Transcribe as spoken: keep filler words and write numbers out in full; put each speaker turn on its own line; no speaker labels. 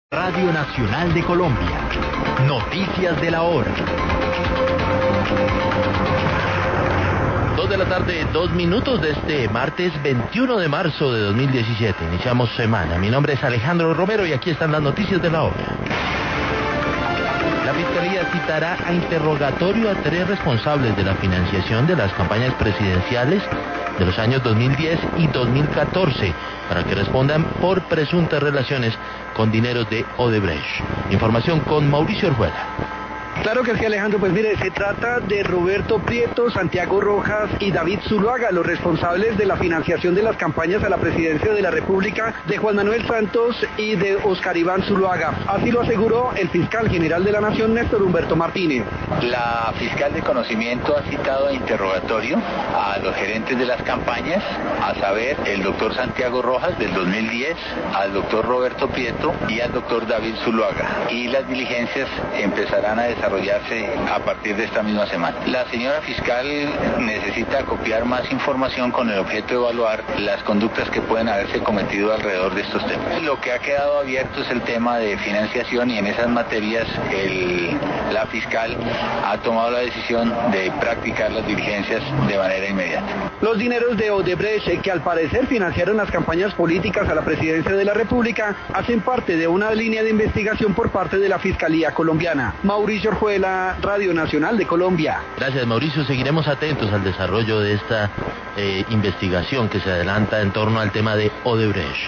Radio Nacional de Colombia. Noticias de la hora. Dos de la tarde, dos minutos de este martes veintiuno de marzo de dos mil diecisiete. Iniciamos semana. Mi nombre es Alejandro Romero y aquí están las noticias de la hora. La Fiscalía citará a interrogatorio a tres responsables de la financiación de las campañas presidenciales de los años dos mil diez y dos mil catorce para que respondan por presuntas relaciones con dineros de Odebrecht. Información con Mauricio Orjuela.
Claro que sí, Alejandro. Pues mire, se trata de Roberto Prieto, Santiago Rojas y David Zuluaga, los responsables de la financiación de las campañas a la presidencia de la República de Juan Manuel Santos y de Oscar Iván Zuluaga. Así lo aseguró el fiscal general de la Nación, Néstor Humberto Martínez.
La fiscal de conocimiento ha citado a interrogatorio a los gerentes de las campañas, a saber, el doctor Santiago Rojas del dos mil diez, al doctor Roberto Prieto y al doctor David Zuluaga. Y las diligencias empezarán a desarrollarse a partir de esta misma semana. La señora fiscal necesita copiar más información con el objeto de evaluar las conductas que pueden haberse cometido alrededor de estos temas. Lo que ha quedado abierto es el tema de financiación y en esas materias el, la fiscal ha tomado la decisión de practicar las diligencias de manera inmediata.
Los dineros de Odebrecht, que al parecer financiaron las campañas políticas a la presidencia de la República, hacen parte de una línea de investigación por parte de la Fiscalía colombiana. Mauricio Orjuela, Radio Nacional de Colombia.
Gracias, Mauricio. Seguiremos atentos al desarrollo de esta eh, investigación que se adelanta en torno al tema de Odebrecht.